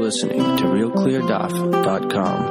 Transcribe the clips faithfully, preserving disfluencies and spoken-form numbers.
listening to real clear daf dot com.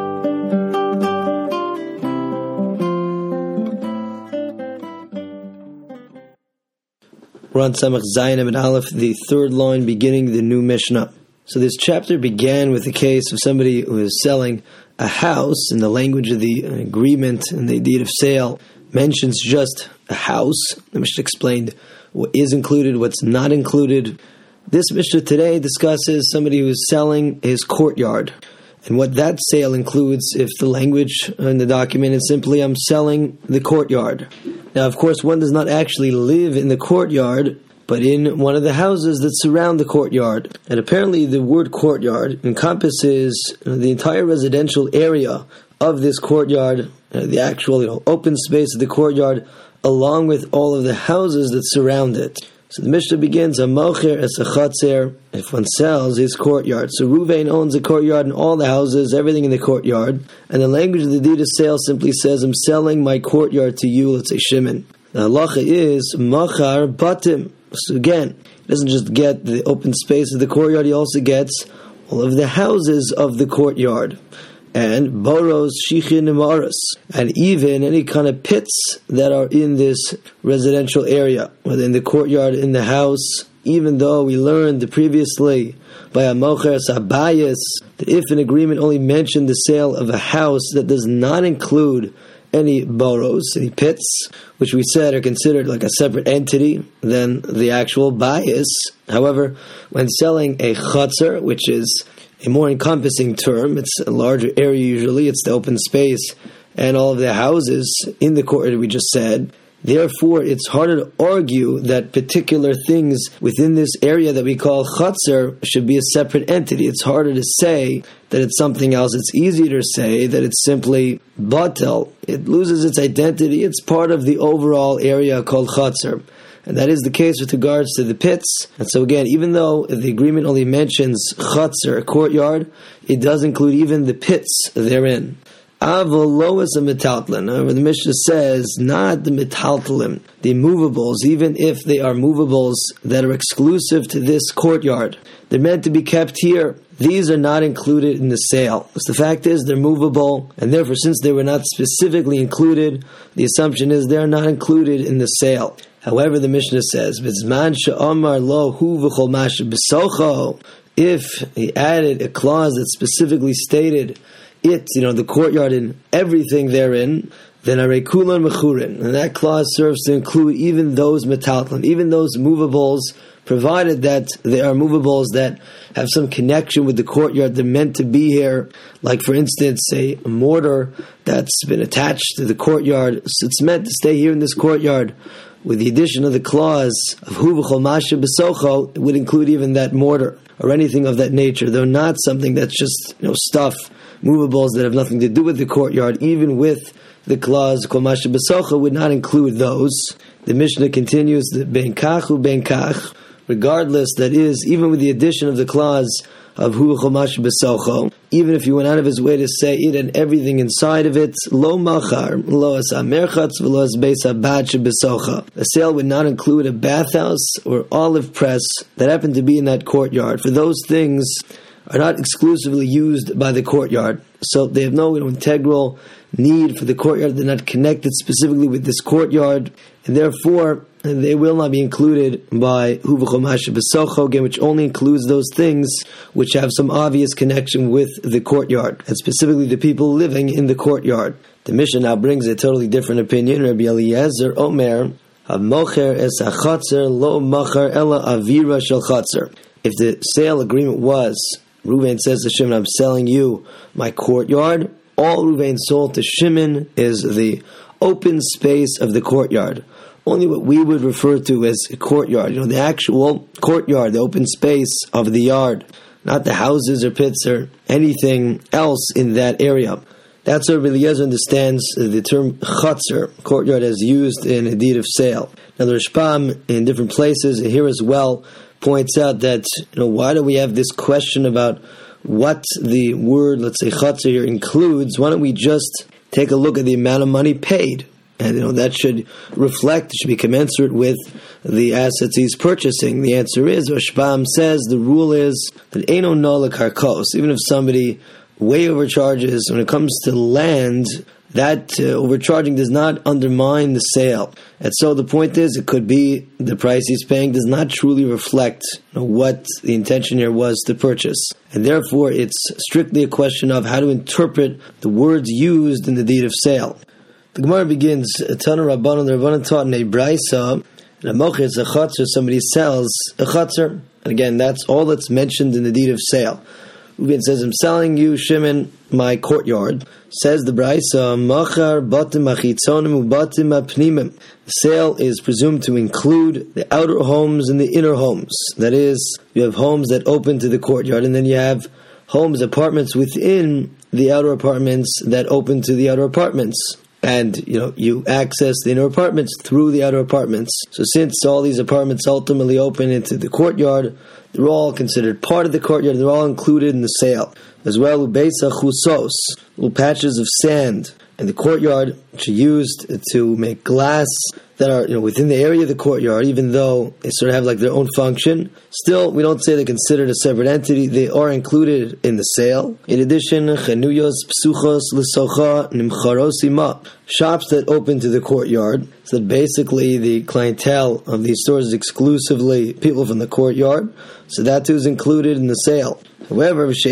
We're on Samach Zayin and Aleph, the third line beginning the new Mishnah. So this chapter began with the case of somebody who is selling a house, and the language of the agreement and the deed of sale mentions just a house. The Mishnah explained what is included, what's not included. This Mishnah today discusses somebody who is selling his courtyard, and what that sale includes if the language in the document is simply, I'm selling the courtyard. Now, of course, one does not actually live in the courtyard, but in one of the houses that surround the courtyard. And apparently the word courtyard encompasses the entire residential area of this courtyard, the actual you know, open space of the courtyard, along with all of the houses that surround it. So the Mishnah begins, Amocher es a chatzer, if one sells his courtyard. So Ruvain owns the courtyard and all the houses, everything in the courtyard. And the language of the deed of sale simply says, I'm selling my courtyard to you, let's say Shimon. The halacha is, Machar batim. So again, he doesn't just get the open space of the courtyard, he also gets all of the houses of the courtyard. And boros, shichin, and maras, and even any kind of pits that are in this residential area, whether in the courtyard, in the house, even though we learned previously by Amocher Sabayas that if an agreement only mentioned the sale of a house that does not include any boros, any pits, which we said are considered like a separate entity than the actual bias. However, when selling a chutzner, which is a more encompassing term, it's a larger area usually, it's the open space and all of the houses in the courtyard we just said. Therefore, it's harder to argue that particular things within this area that we call chutzner should be a separate entity. It's harder to say that it's something else. It's easier to say that it's simply batel. It loses its identity. It's part of the overall area called chutzner. And that is the case with regards to the pits. And so again, even though the agreement only mentions chutzner, a courtyard, it does include even the pits therein. Avol is a metaltlin. However, the Mishnah says not the metaltlim, the movables, even if they are movables that are exclusive to this courtyard. They're meant to be kept here. These are not included in the sale. So the fact is they're movable, and therefore since they were not specifically included, the assumption is they're not included in the sale. However, the Mishnah says, if he added a clause that specifically stated it, you know, the courtyard and everything therein, then arekulan mechurin, and that clause serves to include even those metaltlim, even those movables, provided that they are movables that have some connection with the courtyard. They're meant to be here, like for instance, a mortar that's been attached to the courtyard, so it's meant to stay here in this courtyard. With the addition of the clause of hu v'chol masha b'socho, it would include even that mortar or anything of that nature, though not something that's just you know stuff, movables that have nothing to do with the courtyard. Even with the clause kol masha b'socho would not include those. The Mishnah continues that ben kach u ben kach, regardless, that is, even with the addition of the clause of hu v'chol masha b'socho, even if you went out of his way to say it and everything inside of it, lo machar, lo as amerchatz, v'lo as beis habad shebesocha. The sale would not include a bathhouse or olive press that happened to be in that courtyard. For those things are not exclusively used by the courtyard, so they have no you know, integral need for the courtyard. They're not connected specifically with this courtyard, and therefore they will not be included by hu v'chol masha b'socho, again, which only includes those things which have some obvious connection with the courtyard, and specifically the people living in the courtyard. The Mishnah now brings a totally different opinion. Rabbi Eliezer Omer, Hamocher es hachatzer lo machar ela avira shel chatzer. If the sale agreement was, Ruvain says to Shimon, I'm selling you my courtyard, all Ruvain sold to Shimon is the open space of the courtyard. Only what we would refer to as a courtyard, you know, the actual courtyard, the open space of the yard, not the houses or pits or anything else in that area. That's how Rabbi Eliezer understands the term chutzner, courtyard, as used in a deed of sale. Now the Rashbam in different places here as well points out that, you know, why do we have this question about what the word, let's say chutzner here includes? Why don't we just take a look at the amount of money paid? and you know that should reflect, it should be commensurate with the assets he's purchasing. The answer is, Rashbam says, the rule is that Eino Nola Karkos, even if somebody way overcharges when it comes to land, that uh, overcharging does not undermine the sale. And so the point is, it could be the price he's paying does not truly reflect you know, what the intention here was to purchase. And therefore, it's strictly a question of how to interpret the words used in the deed of sale. The Gemara begins, Tana Rabbanan, the Rabbanan taught in a Braisa, and a mocher is a chatzar, somebody sells a chatzar. And again, that's all that's mentioned in the deed of sale. Reuven says, I'm selling you, Shimon, my courtyard. Says the Braisa, Machar batim achitzonim ubatim apnimim. The sale is presumed to include the outer homes and the inner homes. That is, you have homes that open to the courtyard, and then you have homes, apartments within the outer apartments that open to the outer apartments. And, you know, you access the inner apartments through the outer apartments. So since all these apartments ultimately open into the courtyard, they're all considered part of the courtyard, they're all included in the sale. As well, ubeisa chusos, little patches of sand in the courtyard, which are used to make glass that are, you know, within the area of the courtyard, even though they sort of have like their own function. Still, we don't say they're considered a separate entity. They are included in the sale. In addition, chenuyos psuchos l'socha nimcharosima, shops that open to the courtyard. So that basically the clientele of these stores is exclusively people from the courtyard. So that too is included in the sale. However, if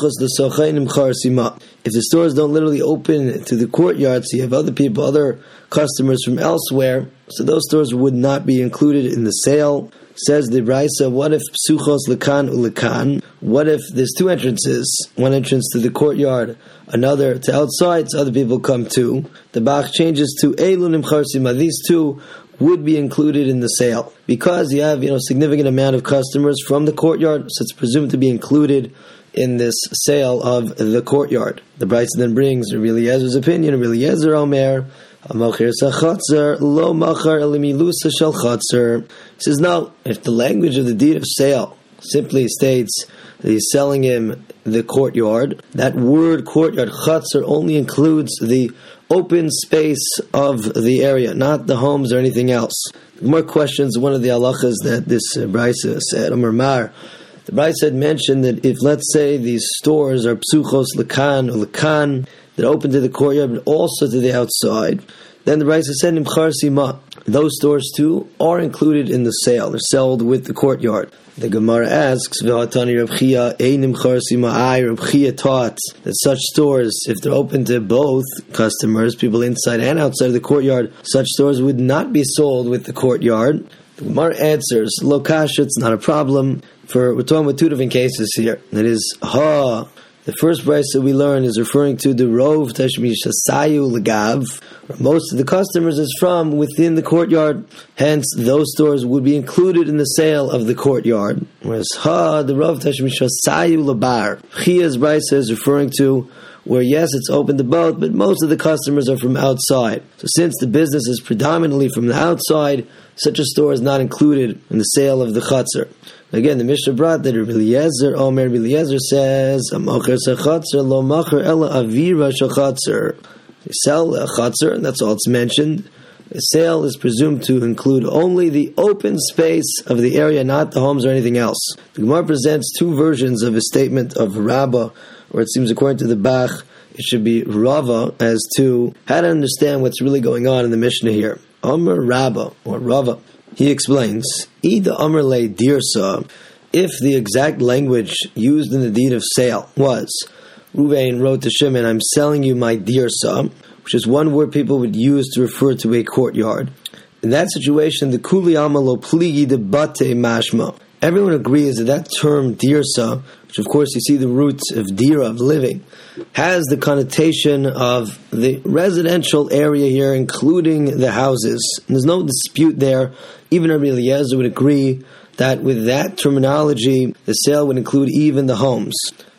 the stores don't literally open to the courtyard, so you have other people, other customers from elsewhere, so those stores would not be included in the sale. Says the Braisa, what if psuchos lekan ulekan? What if there's two entrances, one entrance to the courtyard, another to outside, so other people come too? The Bach changes to Eilu nimcharsima. These two would be included in the sale because you have, you know, significant amount of customers from the courtyard, so it's presumed to be included in this sale of the courtyard. The Braisa then brings Rabbi Eliezer's opinion. Rabbi Eliezer Omer, Amocher Sachatzer, Lo Machar Elimilusa Shal Chatzer. He says, no, if the language of the deed of sale simply states that he's selling him the courtyard, that word courtyard, Chatzer, only includes the open space of the area, not the homes or anything else. More questions. One of the halachas that this uh, Braisa said, Amar Mar, the Braisa had mentioned that if, let's say, these stores are psuchos lekan or lekan, that open to the courtyard but also to the outside, then the Braisa said, Nimchar Sima, those stores too are included in the sale. They're sold with the courtyard. The Gemara asks, V'hatani Reb Chia, Ein Nimchar Sima, I, Reb Chia taught that such stores, if they're open to both customers, people inside and outside of the courtyard, such stores would not be sold with the courtyard. The Gemara answers, Lo kasha, it's not a problem. For we're talking about two different cases here. That is, ha, the first price that we learn is referring to the rov tashmish sayu legav, where most of the customers is from within the courtyard. Hence, those stores would be included in the sale of the courtyard. Whereas ha, the rov tashmish sayu lebar, Chia's price is referring to where yes, it's open to both, but most of the customers are from outside. So since the business is predominantly from the outside, such a store is not included in the sale of the chatzar. Again, the Mishnah brought that Rabbi Eliezer, Omer Rabbi Eliezer says, "Amocher sechatzer lo macher ela avira shachatzer." They sell a chatzar, and that's all it's mentioned. The sale is presumed to include only the open space of the area, not the homes or anything else. The Gemara presents two versions of a statement of Rabbah, or it seems according to the Bach, it should be Rava, as to how to understand what's really going on in the Mishnah here. Omer Rabbah, or Rava. He explains, Ida Amr Le Dirsa, if the exact language used in the deed of sale was, Reuven wrote to Shimon, I'm selling you my Dirsa, which is one word people would use to refer to a courtyard. In that situation, the Kuli Amalo Pligi de Bate Mashma. Everyone agrees that that term Dirsa, which of course you see the roots of Dira, of living, has the connotation of the residential area here, including the houses. And there's no dispute there. Even Rabbi Eliezer would agree that with that terminology, the sale would include even the homes.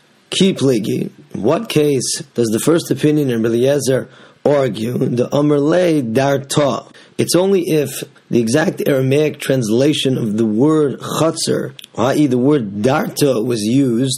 Ki pligi. In what case does the first opinion in Rabbi Eliezer argue the Amr Le Darta? It's only if the exact Aramaic translation of the word chatzar, that is the word darta, was used,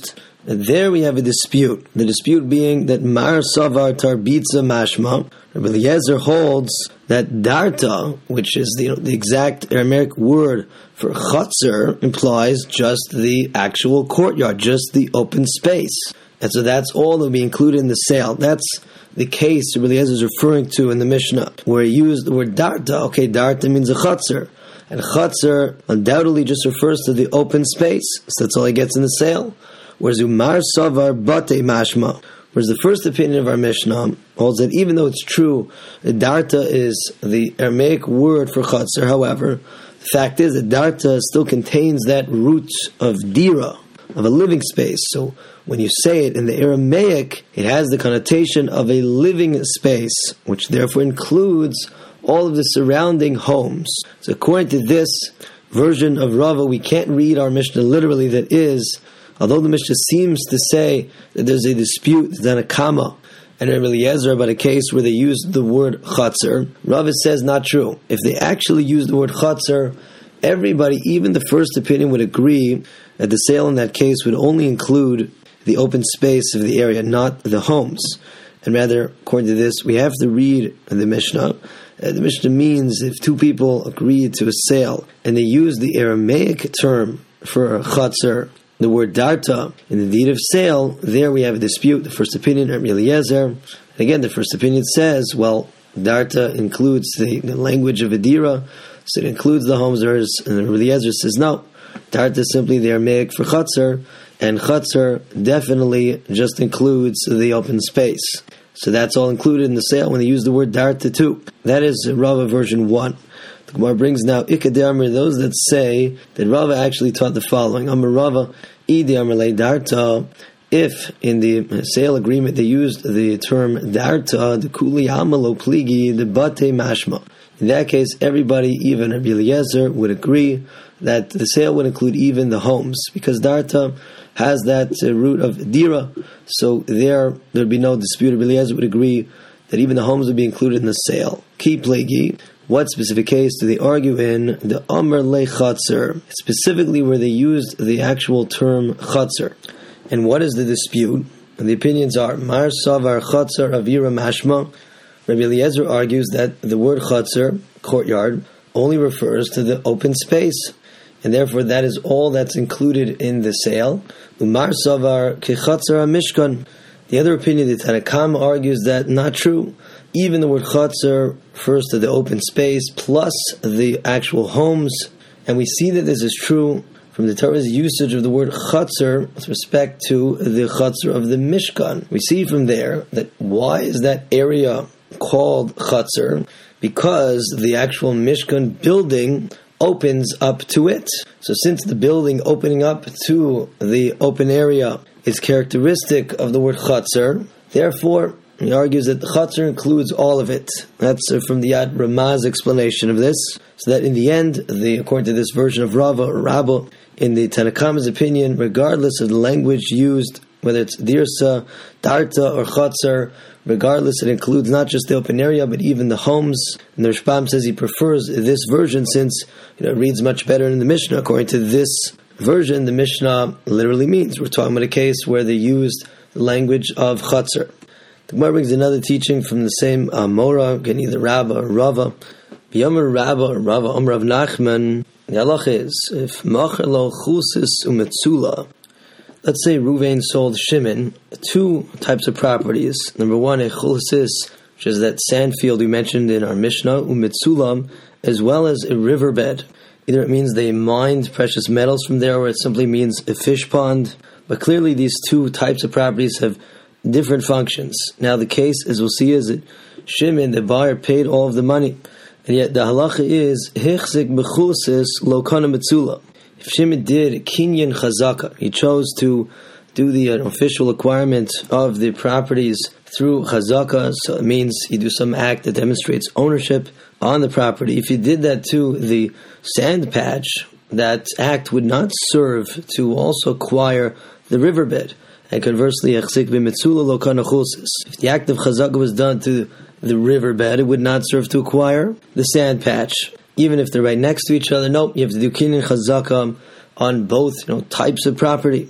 And there we have a dispute. The dispute being that Mar Savar Tarbitza Mashma, Rabbi Eliezer holds that Darta, which is the, the exact Aramaic word for Chatzar, implies just the actual courtyard, just the open space. And so that's all that will be included in the sale. That's the case Rabbi Eliezer is referring to in the Mishnah, where he used the word Darta. Okay, Darta means a Chatzar. And Chatzar undoubtedly just refers to the open space. So that's all he gets in the sale. Whereas Umar Savar Bate Mashma, whereas the first opinion of our Mishnah holds that even though it's true that Darta is the Aramaic word for Chatzar, however, the fact is that Darta still contains that root of Dira, of a living space. So when you say it in the Aramaic, it has the connotation of a living space, which therefore includes all of the surrounding homes. So according to this version of Rava, we can't read our Mishnah literally, that is, although the Mishnah seems to say that there's a dispute, then a comma, and Rabbi Eliezer about a case where they used the word Chatzar, Rava says not true. If they actually used the word Chatzar, everybody, even the first opinion, would agree that the sale in that case would only include the open space of the area, not the homes. And rather, according to this, we have to read the Mishnah. Uh, the Mishnah means if two people agree to a sale and they use the Aramaic term for Chatzar, the word Darta, in the deed of sale, there we have a dispute. The first opinion, Rabbi Eliezer. And again, the first opinion says, well, Darta includes the, the language of Adira, so it includes the homes. And Rabbi Eliezer says, no, Darta is simply the Aramaic for Chatzar, and Chatzar definitely just includes the open space. So that's all included in the sale when they use the word Darta too. That is Rava version one. The Gemara brings now Ikadei Amar, those that say that Rava actually taught the following. Amar Rava, Idi Amar Le Darta. If in the sale agreement they used the term Darta, the Kuli Amalo Pligi, the Bate Mashma. In that case, everybody, even Rabbi Eliezer, would agree that the sale would include even the homes, because Darta has that uh, root of Dira, so there there would be no dispute. Rabbi Eliezer would agree that even the homes would be included in the sale. Ki Plegi, what specific case do they argue in? The Amar Le Chatzar, specifically where they used the actual term Chatzar. And what is the dispute? And the opinions are, Mar Savar Chatzar Avira Mashma. Rabbi Eliezer argues that the word Chatzar, courtyard, only refers to the open space, and therefore that is all that's included in the sale. Umar Savar Kechatzar Mishkan. The other opinion, the Tanna Kama, argues that not true. Even the word Chatzar refers to the open space plus the actual homes, and we see that this is true from the Torah's usage of the word Chatzar with respect to the Chatzar of the Mishkan. We see from there that why is that area called Chatzar? Because the actual Mishkan building opens up to it. So since the building opening up to the open area is characteristic of the word Chatzar, therefore he argues that the Chatzar includes all of it. That's from the Yad Ramah's explanation of this. So that in the end, the according to this version of Rava or Rabba, in the Tanna Kama's opinion, regardless of the language used, whether it's Dirsa, Darta, or Chatzar, regardless, it includes not just the open area, but even the homes. And the Rishbam says he prefers this version since you know, it reads much better in the Mishnah. According to this version, the Mishnah literally means we're talking about a case where they used the language of Chatzar. The Gemara brings another teaching from the same uh, Mora, again either Rabba or Rava. B'yomer Rabba or Rava, Om Rav Nachman, the halach is, if Macher lo chusis umetzula, let's say Ruvain sold Shimon two types of properties. Number one, a chusis, which is that sand field we mentioned in our Mishnah, umetzulam, as well as a riverbed. Either it means they mined precious metals from there, or it simply means a fish pond. But clearly these two types of properties have different functions. Now the case, as we'll see, is that Shimon, the buyer, paid all of the money. And yet the halacha is, hichzik bechusis lo kana metzula. If Shimon did kinyan chazaka, he chose to do the uh, official acquirement of the properties through chazaka, so it means he do some act that demonstrates ownership on the property. If he did that to the sand patch, that act would not serve to also acquire the riverbed. And conversely, hichzik b'metzula lo kana chusis. If the act of chazaka was done to the riverbed, it would not serve to acquire the sand patch. Even if they're right next to each other, nope, you have to do kinyan chazaka on both you know, types of property. The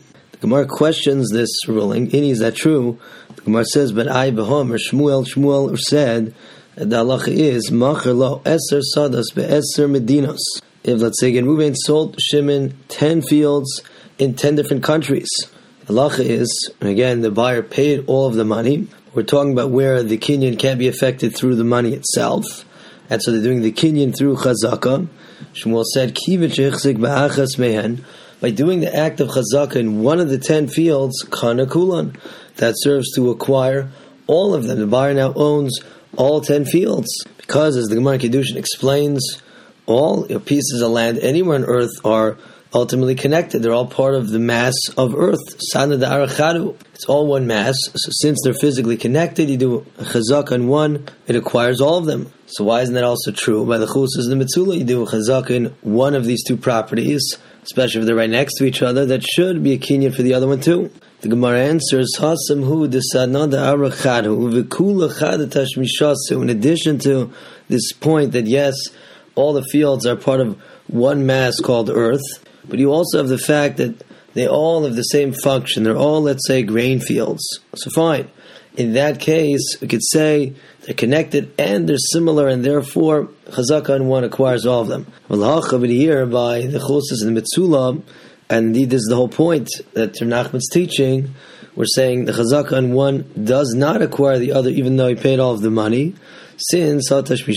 Gemara questions this ruling. Ini, is that true? The Gemara says, but I, Bahom, or Shmuel, Shmuel said, that the halacha is, Macher lo eser sadas be'eser medinos. If, let's say, again, Reuven sold Shimon ten fields in ten different countries. The halacha is, and again, the buyer paid all of the money. We're talking about where the kinyan can't be affected through the money itself. And so they're doing the kinyan through chazaka. Shmuel said, Kivich ichzik ba'achas mehen. By doing the act of chazaka in one of the ten fields, kana kulan, that serves to acquire all of them. The buyer now owns all ten fields. Because, as the Gemara Kiddushin explains, all pieces of land anywhere on earth are ultimately connected. They're all part of the mass of earth. Sana da'arachadu. It's all one mass. So since they're physically connected, you do a chazaka on one, it acquires all of them. So why isn't that also true? By the chusas and the mitzula, you do a chazaka in one of these two properties, especially if they're right next to each other, that should be a kinyan for the other one too. The Gemara answers, Hasamhu desana da'arachadu v'kula chada tashmishasu. In addition to this point that yes, all the fields are part of one mass called earth, but you also have the fact that they all have the same function. They're all, let's say, grain fields. So fine. In that case, we could say they're connected and they're similar, and therefore chazaka on one acquires all of them. Well, here by the chosas and the mitzula, and indeed this is the whole point that Rav Nachman's teaching, we're saying the chazaka on one does not acquire the other, even though he paid all of the money, since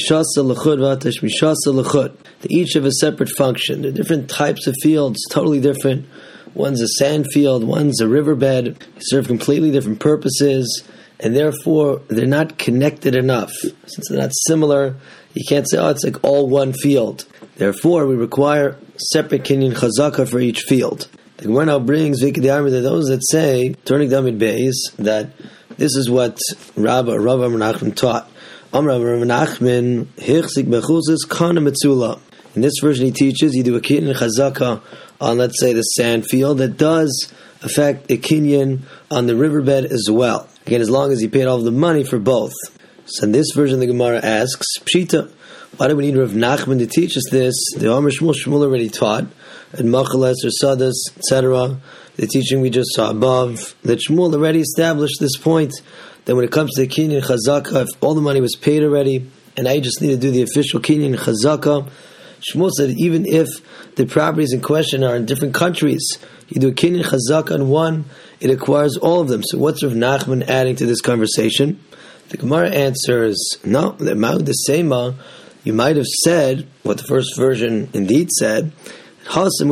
they each have a separate function. They're different types of fields, totally different. One's a sand field, one's a riverbed. They serve completely different purposes, and therefore they're not connected enough. Since they're not similar, you can't say, oh, it's like all one field. Therefore, we require separate kinyan chazaka for each field. The Gemara now brings Vikidiyarmi to those that say, turning down mid bays, that this is what Rabbi Rav Nachman taught. Amar Rav Nachman, Hichzik bechuzis kana mitzula. In this version, he teaches you do a kinyan chazaka on, let's say, the sand field that does affect a kinyan on the riverbed as well. Again, as long as he paid all of the money for both. So in this version, the Gemara asks, Pshita, why do we need Rav Nachman to teach us this? The Amar Shmuel Shmuel already taught, and Machalas or Sadas, et cetera. The teaching we just saw above, that Shmuel already established this point, that when it comes to the kinyan chazaka, if all the money was paid already, and I just need to do the official kinyan chazaka, Shmuel said even if the properties in question are in different countries, you do a kinyan chazaka on one, it acquires all of them. So what's Rav Nachman adding to this conversation? The Gemara answers, no, the same. You might have said what the first version indeed said, you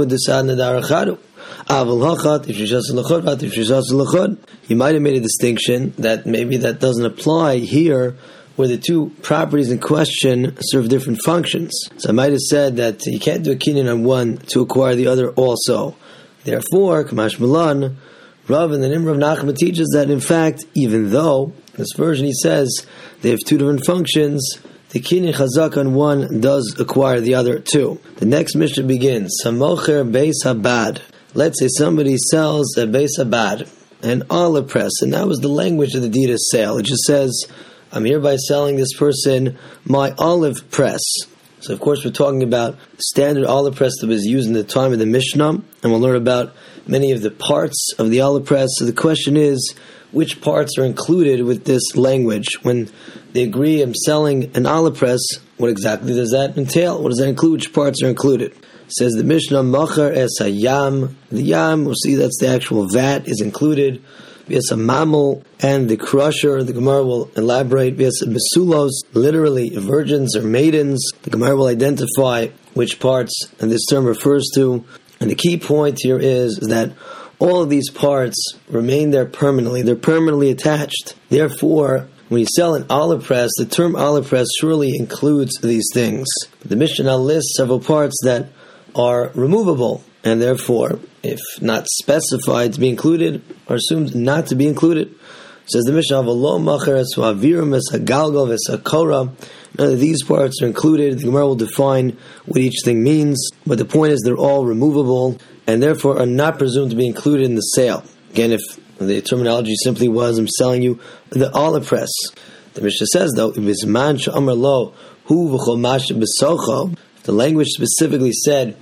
might have made a distinction that maybe that doesn't apply here, where the two properties in question serve different functions. So I might have said that you can't do a kinyan on one to acquire the other also. Therefore, Kamash Milan, Rav and the Nim Rav Nachman teaches that in fact, even though this version he says they have two different functions, the kinyan chazak on one does acquire the other too. The next Mishnah begins, Samocher Beis Habad. Let's say somebody sells a Beis Habad, an olive press, and that was the language of the deed of sale. It just says, I'm hereby selling this person my olive press. So of course we're talking about standard olive press that was used in the time of the Mishnah, and we'll learn about many of the parts of the olive press. So the question is, which parts are included with this language? When they agree I'm selling an olive press, what exactly does that entail? What does that include? Which parts are included? It says the Mishnah, Machar es hayam. The yam, we'll see that's the actual vat, is included. V'yas mamel and the crusher. The Gemara will elaborate. V'yas besulos, literally virgins or maidens. The Gemara will identify which parts and this term refers to. And the key point here is that all of these parts remain there permanently. They're permanently attached. Therefore, when you sell an olive press, the term olive press surely includes these things. The Mishnah lists several parts that are removable, and therefore, if not specified to be included, are assumed not to be included. It says the Mishnah, V'lo macher es ha'avirim es ha'galgal es ha'kora. None of these parts are included. The Gemara will define what each thing means, but the point is they're all removable, and therefore are not presumed to be included in the sale. Again, if the terminology simply was, I'm selling you the olive press. The Mishnah says, though, if the language specifically said,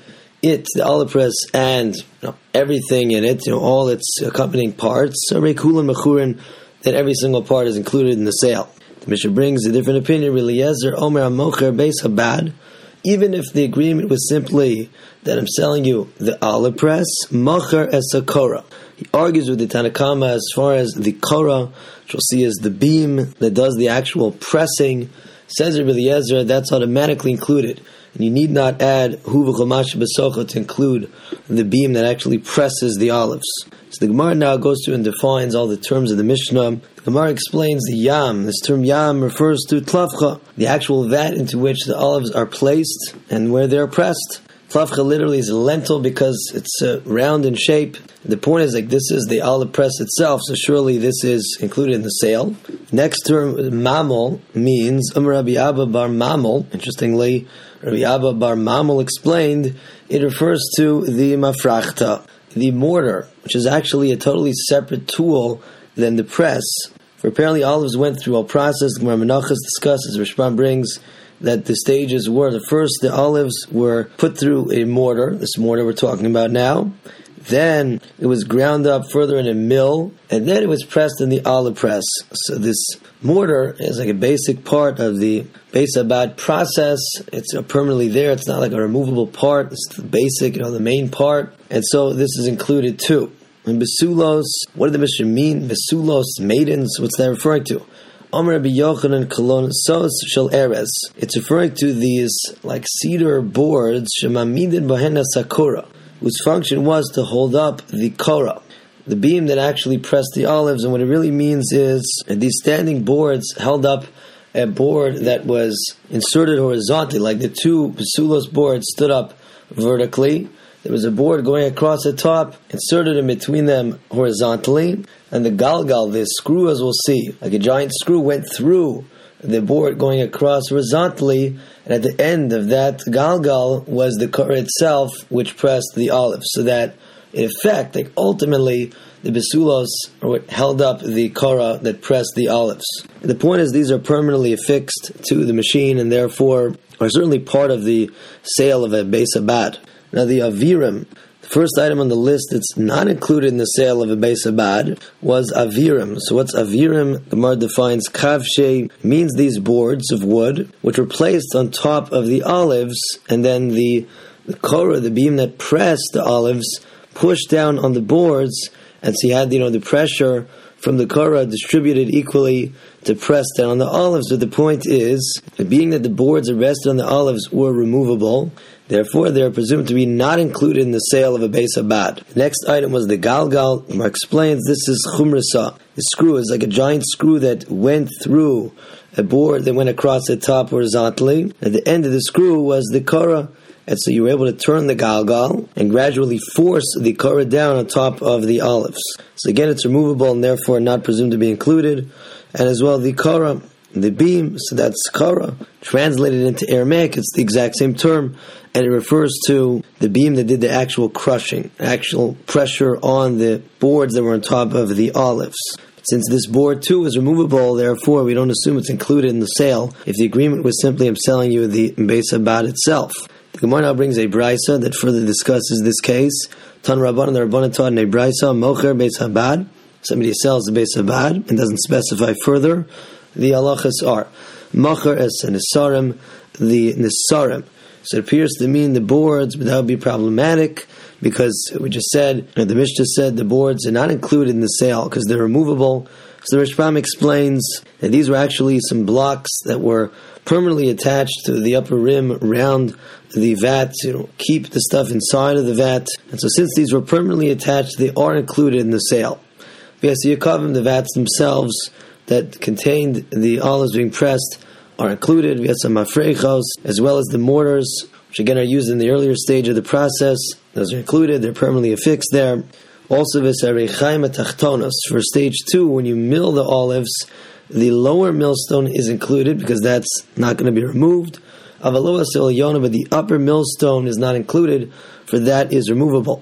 it, the olive press, and you know, everything in it, you know, all its accompanying parts, Reikulan Mechurin, that every single part is included in the sale. The Mishnah brings a different opinion. Eliezer Omer Amocher Beis Habad. Even if the agreement was simply that I'm selling you the olive press, Mocher es a Korah. He argues with the Tanakama as far as the Korah, which we'll see as the beam that does the actual pressing. Says Eliezer, that's automatically included. And you need not add Hu v'chomash b'socha to include the beam that actually presses the olives. So the Gemara now goes through and defines all the terms of the Mishnah. The Gemara explains the yam. This term yam refers to tlafcha, the actual vat into which the olives are placed and where they're pressed. Tlafcha literally is a lentil because it's uh, round in shape. The point is, like, this is the olive press itself, so surely this is included in the sale. Next term, mamol, means um Rabbi Abba bar mamol. Interestingly, Rabbi Abba bar mamol explained it refers to the mafrachta, the mortar, which is actually a totally separate tool than the press. For apparently olives went through a process. The Gemara Menachos discusses, Rishban brings that the stages were, the first, the olives were put through a mortar, this mortar we're talking about now. Then it was ground up further in a mill, and then it was pressed in the olive press. So this mortar is like a basic part of the Beis Habad process. It's you know, permanently there. It's not like a removable part. It's the basic, you know, the main part. And so this is included too. And Besulos, what did the Mishnah mean? Besulos, maidens, what's that referring to? Omer Rabbi Yochanan Kolon Sos Shel Erez. It's referring to these like cedar boards, Shemamidin Bahena Sakura, whose function was to hold up the korah, the beam that actually pressed the olives. And what it really means is that these standing boards held up a board that was inserted horizontally, like the two Besulos boards stood up vertically. There was a board going across the top, inserted in between them horizontally, and the galgal, the screw, as we'll see, like a giant screw, went through the board going across horizontally, and at the end of that galgal was the korah itself, which pressed the olives. So that, in effect, like ultimately, the besulos are what held up the korah that pressed the olives. And the point is, these are permanently affixed to the machine, and therefore are certainly part of the sale of a Beis Habad. Now the avirim, the first item on the list that's not included in the sale of a Beis Habad was avirim. So what's avirim? The Gemara defines kavshe, means these boards of wood which were placed on top of the olives, and then the, the korah, the beam that pressed the olives, pushed down on the boards, and so you had you know the pressure from the korah distributed equally to press down on the olives. But the point is, being that the boards that rested on the olives were removable, therefore they are presumed to be not included in the sale of a Beis Habad. The next item was the galgal. Gemara explains this is chumrasa. The screw is like a giant screw that went through a board that went across the top horizontally. At the end of the screw was the korah, and so you were able to turn the galgal and gradually force the korah down on top of the olives. So again, it's removable and therefore not presumed to be included. And as well, the korah, the beam, so that's korah. Translated into Aramaic, it's the exact same term, and it refers to the beam that did the actual crushing, actual pressure on the boards that were on top of the olives. Since this board too is removable, therefore we don't assume it's included in the sale if the agreement was simply I'm selling you the Beis Habad itself. The Gemara now brings a brisa that further discusses this case. Tan Rabban and the Rabbanan taught in a brisa, Mocher Beis Habad. Somebody sells the Beis Habad and doesn't specify further. The halachas are Mocher es Nisarim, the Nisarim. So it appears to mean the boards, but that would be problematic because we just said, you know, the Mishnah said the boards are not included in the sale because they're removable. So the Rishbam explains that these were actually some blocks that were permanently attached to the upper rim around the vat to you know, keep the stuff inside of the vat. And so since these were permanently attached, they are included in the sale. V'yasiyakavim, the vats themselves that contained the olives being pressed are included. V'yasamafrechos, as well as the mortars, which again are used in the earlier stage of the process. Those are included. They're permanently affixed there. Also, v'sarechaim atachtonos, for stage two, when you mill the olives, the lower millstone is included because that's not going to be removed. Avaloa selyona, but the upper millstone is not included, for that is removable.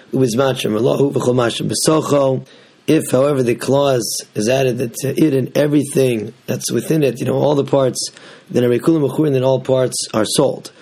If, however, the clause is added that to it and everything that's within it, you know, all the parts, then a reikulim mechurin, then all parts are sold.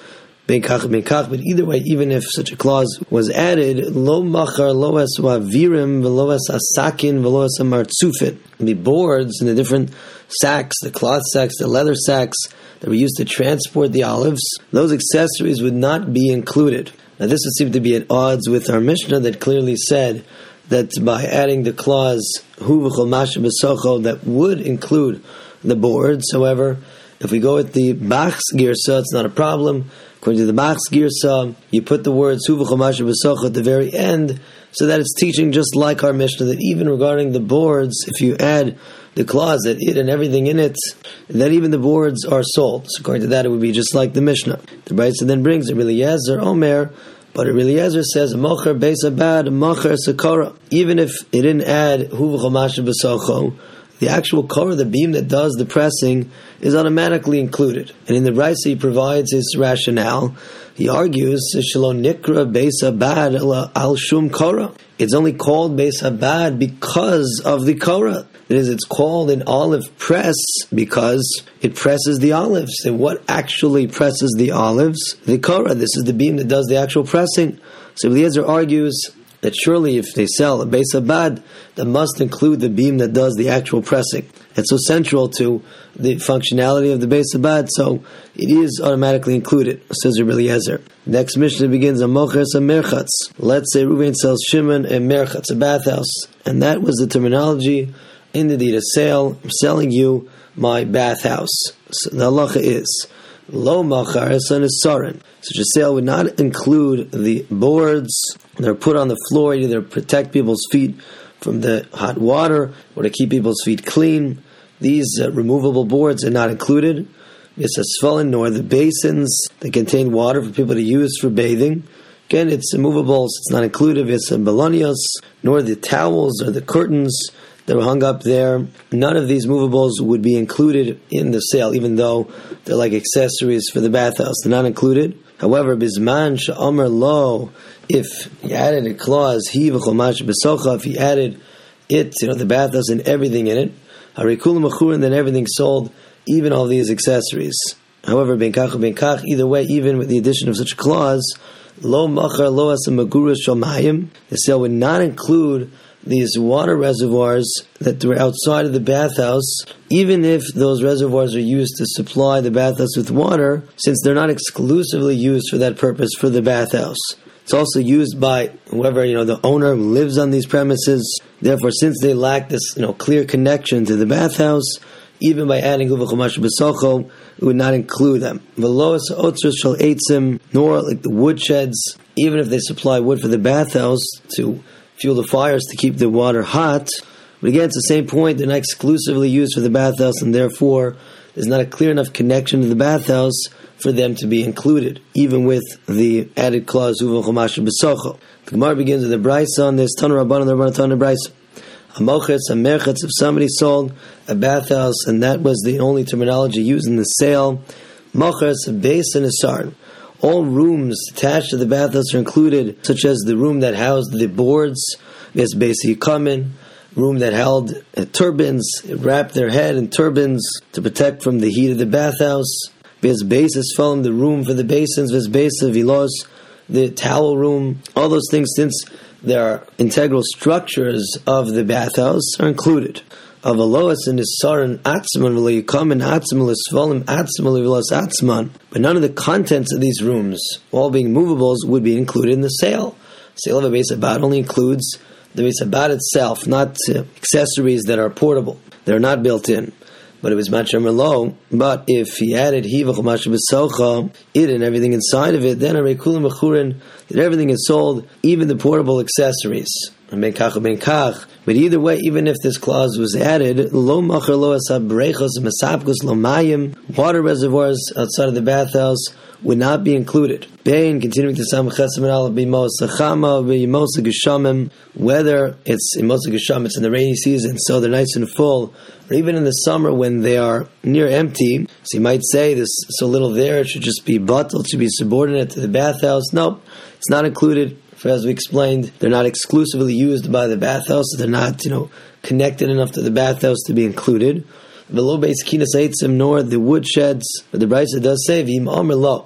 ben kach ben kach. But either way, even if such a clause was added, lo machar lo es wavirim v'lo es asakin v'lo es amartzufin. The boards and the different sacks, the cloth sacks, the leather sacks that were used to transport the olives, those accessories would not be included. Now this would seem to be at odds with our Mishnah that clearly said that by adding the clause hu v'chol masha b'socho, that would include the boards. However, if we go with the Bach's Girsa, it's not a problem. According to the Bach's Girsa, you put the words hu v'chol masha b'socho at the very end, so that it's teaching just like our Mishnah that even regarding the boards, if you add the clause that it and everything in it, that even the boards are sold. So according to that, it would be just like the Mishnah. The Brisa then brings Rabbi Eliezer Omer, but Rabbi Eliezer says mocher beis abad mocher sakara. Even if it didn't add hu v'chol masha b'socho, the actual core, the beam that does the pressing, is automatically included. And in the Brisa, he provides his rationale. He argues, Shelo nikra beis abad al shum kora. It's only called beis abad because of the kora. That is, it's called an olive press because it presses the olives. And what actually presses the olives? The kora. This is the beam that does the actual pressing. So Eliezer argues that surely if they sell a beis abad, that must include the beam that does the actual pressing. It's so central to the functionality of the beis abad, so it is automatically included, says Rabbi Eliezer. Next Mishnah begins on moches a merchatz. Let's say Reuven sells Shimon a merchatz, a bathhouse, and that was the terminology in the deed of sale. I'm selling you my bathhouse. So the halacha is lo machar esan esarin. Such a sale would not include the boards that are put on the floor either to protect people's feet from the hot water or to keep people's feet clean. These uh, removable boards are not included. It's a svulin, nor the basins that contain water for people to use for bathing. Again, it's immovable, so it's not included. It's a balonios, nor the towels or the curtains that were hung up there. None of these movables would be included in the sale, even though they're like accessories for the bathhouse. They're not included. However, bisman sha'omer lo, if he added a clause, he v'chol masha b'socha, if he added it, you know, the bathhouse and everything in it, harikul machurin, then everything sold, even all these accessories. However, ben kach ben kach, either way, even with the addition of such a clause, lo machar lo asa magura shomayim, the sale would not include these water reservoirs that were outside of the bathhouse, even if those reservoirs are used to supply the bathhouse with water, since they're not exclusively used for that purpose for the bathhouse. It's also used by whoever, you know, the owner who lives on these premises. Therefore, since they lack this, you know, clear connection to the bathhouse, even by adding hu v'chol masha b'socho, it would not include them. V'lo es otzros shel eitzim, nor like the woodsheds, even if they supply wood for the bathhouse to fuel the fires to keep the water hot. But again, it's the same point. They're not exclusively used for the bathhouse, and therefore there's not a clear enough connection to the bathhouse for them to be included, even with the added clause hu v'chol masha b'socho. The Gemara begins with a brisa on this. Tana Rabbanan, the Rabbanan Tana brisa. A mochetz, a merchetz, if somebody sold a bathhouse, and that was the only terminology used in the sale, mochetz, a base and a sarn. All rooms attached to the bathhouse are included, such as the room that housed the boards, yes, basically common, room that held uh, turbans, wrapped their head in turbans to protect from the heat of the bathhouse. Vis basis following the room for the basins, vis basa vilos, the towel room. All those things, since they are integral structures of the bathhouse, are included. Of aloas and isaran atzman v'leikamin atzman l'svalim atzman l'vilos atzman. But none of the contents of these rooms, all being movables, would be included in the sale. Sale of a beis abad only includes the beis abad itself, not uh, accessories that are portable. They're not built in. But it was machar merlo. But if he added hi v'chol masha b'socha, it and everything inside of it, then a reikulim machurin, that everything is sold, even the portable accessories. Ben kach ben kach. But either way, even if this clause was added, lo machar lo asab brechos mesapkos lo mayim, water reservoirs outside of the bathhouse would not be included. Bein, continuing to sam chesim and ala b'mos achama b'mos geshamim, whether it's in mos geshamim, it's in the rainy season, so they're nice and full, or even in the summer when they are near empty. So you might say there's so little there, it should just be batel, it should be subordinate to the bathhouse. No, it's not included. For as we explained, they're not exclusively used by the bathhouse. They're not, you know, connected enough to the bathhouse to be included. Below base kinas eitzim, nor the woodsheds. But the Brisa does say v'im omer lo.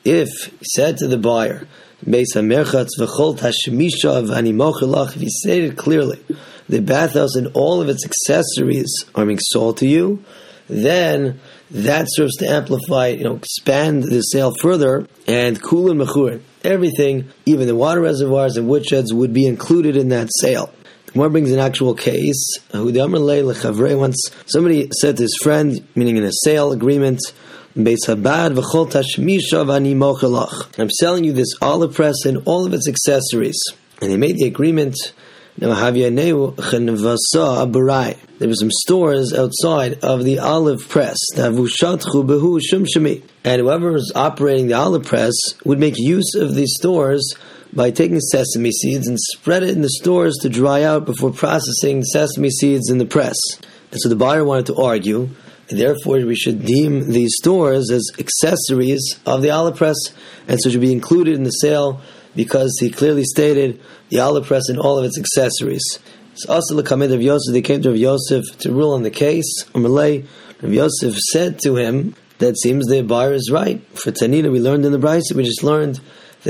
if he said to the buyer, if he stated clearly, the bathhouse and all of its accessories are being sold to you, then that serves to amplify, you know, expand the sale further, and kulin mechurin, everything, even the water reservoirs and woodsheds, would be included in that sale. The Gemara brings an actual case. Once somebody said to his friend, meaning in a sale agreement, I'm selling you this olive press and all of its accessories. And they made the agreement. There were some stores outside of the olive press. And whoever was operating the olive press would make use of these stores by taking sesame seeds and spread it in the stores to dry out before processing sesame seeds in the press. And so the buyer wanted to argue, and therefore we should deem these stores as accessories of the olive press, and so should be included in the sale, because he clearly stated the olive press and all of its accessories. So also the comment of Yosef, they came to Rav Yosef to rule on the case. Amalei, Rav Yosef said to him, that seems the buyer is right. For Tanina, we learned in the Brisa, we just learned that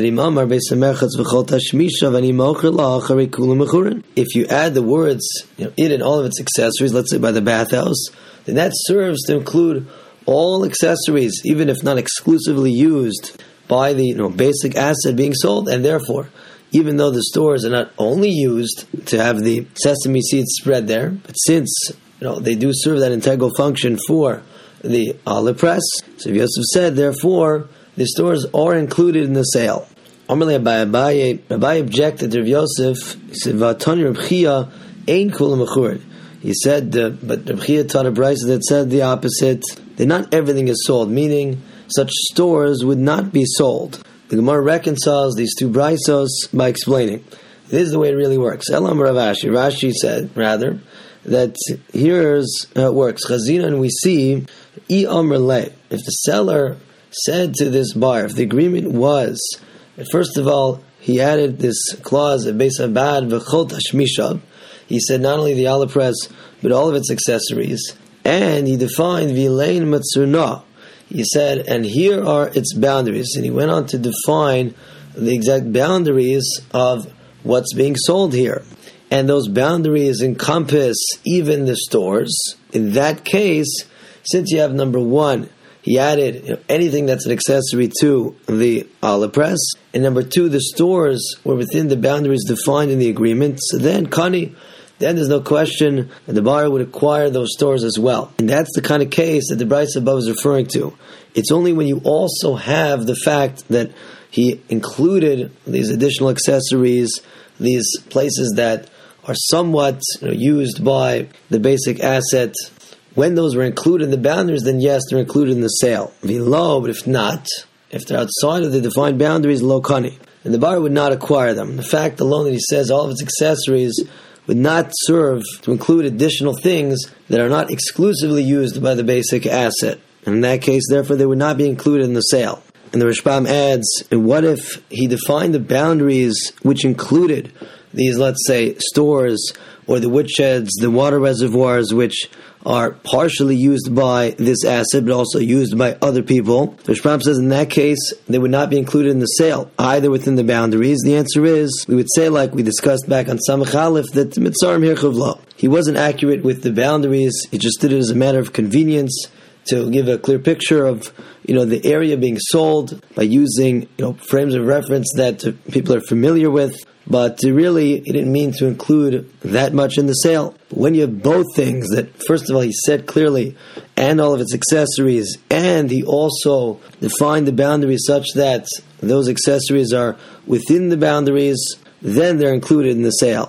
if you add the words, you know, it and all of its accessories, let's say by the bathhouse, then that serves to include all accessories, even if not exclusively used by the, you know, basic asset being sold, and therefore, even though the stores are not only used to have the sesame seeds spread there, but since, you know, they do serve that integral function for the olive press, so Yosef said, therefore, the stores are included in the sale. Amalei Abaye, Abaye objected to Rav Yosef. He said, "Vatani Reb Chia ain't kula mechurin." He said, uh, but Reb Chia taught a brisa that said the opposite. That not everything is sold, meaning such stores would not be sold. The Gemara reconciles these two brisos by explaining. This is the way it really works. Elam Rav Ashi. Rashi said, rather, that here's how it works. Chazina, and we see, I Amr Le, if the seller said to this buyer, if the agreement was, first of all, he added this clause of Beis Habad v'chol tashmishav. He said not only the olive press, but all of its accessories, and he defined v'lein matzurna. He said, and here are its boundaries, and he went on to define the exact boundaries of what's being sold here, and those boundaries encompass even the stores. In that case, since you have number one, he added, you know, anything that's an accessory to the olive press, and number two, the stores were within the boundaries defined in the agreement. So then, Kani, then there's no question that the buyer would acquire those stores as well. And that's the kind of case that the Brisa above is referring to. It's only when you also have the fact that he included these additional accessories, these places that are somewhat, you know, used by the basic asset. When those were included in the boundaries, then yes, they're included in the sale. V'lo, but if not, if they're outside of the defined boundaries, lo kani, and the buyer would not acquire them. The fact alone that he says all of its accessories would not serve to include additional things that are not exclusively used by the basic asset. And in that case, therefore, they would not be included in the sale. And the Rishbam adds, and what if he defined the boundaries which included these, let's say, stores, or the woodsheds, the water reservoirs, which are partially used by this asset, but also used by other people? The Rishbam says in that case, they would not be included in the sale, either within the boundaries. The answer is, we would say, like we discussed back on Samach Aleph, that Mitzarim Hirchav Lo. He wasn't accurate with the boundaries, he just did it as a matter of convenience, to give a clear picture of, you know, the area being sold by using, you know, frames of reference that people are familiar with. But really, he didn't mean to include that much in the sale. But when you have both things, that first of all, he said clearly, and all of its accessories, and he also defined the boundaries such that those accessories are within the boundaries, then they're included in the sale.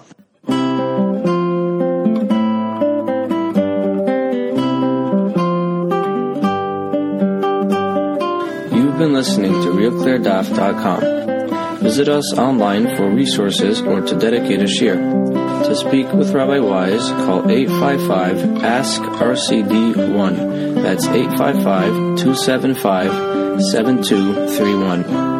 You've been listening to real clear daf dot com. Visit us online for resources or to dedicate a shir. To speak with Rabbi Wise, call eight five five, ask R C D one. That's eight five five, two seven five, seven two three one.